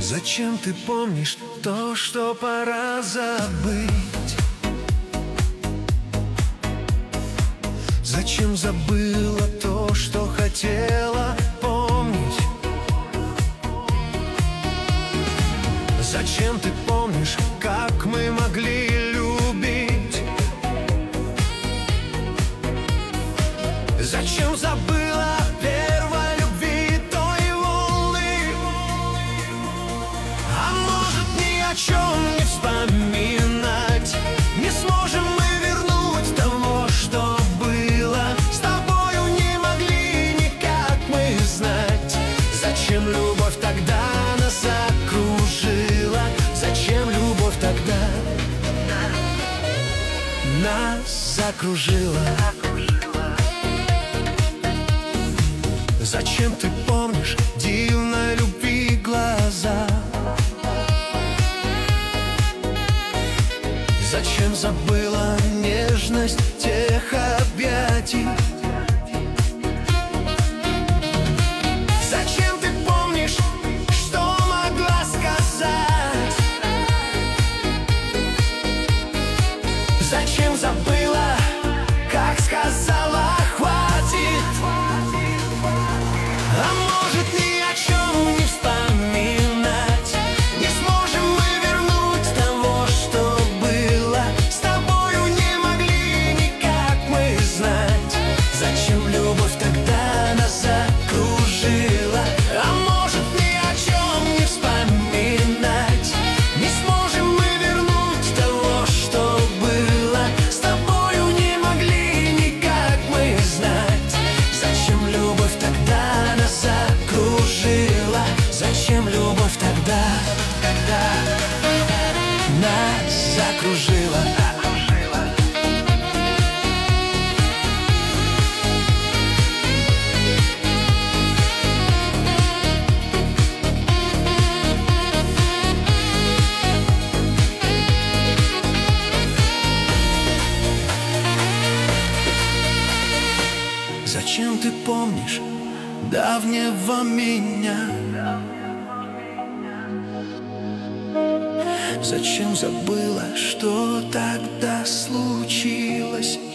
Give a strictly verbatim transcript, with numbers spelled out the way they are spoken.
Зачем ты помнишь то, что пора забыть? Зачем забыла то, что хотела помнить? Зачем ты помнишь, как мы могли любить? Зачем забыла о первой любви той волны? А может, ни о чем не вспоминать? Не сможем мы вернуть того, что было. С тобою не могли никак мы знать. Зачем любовь тогда нас окружила? Зачем любовь тогда нас закружила? Зачем ты помнишь дивной любви глаза? Зачем забыла нежность тех объятий? Зачем ты помнишь, что могла сказать? Зачем забыла, как сказала «хватит»? А может, ни о чем не вспоминать? Не сможем мы вернуть того, что было. С тобою не могли никак мы знать. Зачем любовь тогда нас окружила? А может, ни о чем не вспоминать? Не сможем мы вернуть того, что было. С тобою не могли никак мы знать. Зачем любовь тогда нас окружила? Зачем любовь тогда, тогда нас закружила? Зачем ты помнишь давнего меня? Зачем забыла, что тогда случилось?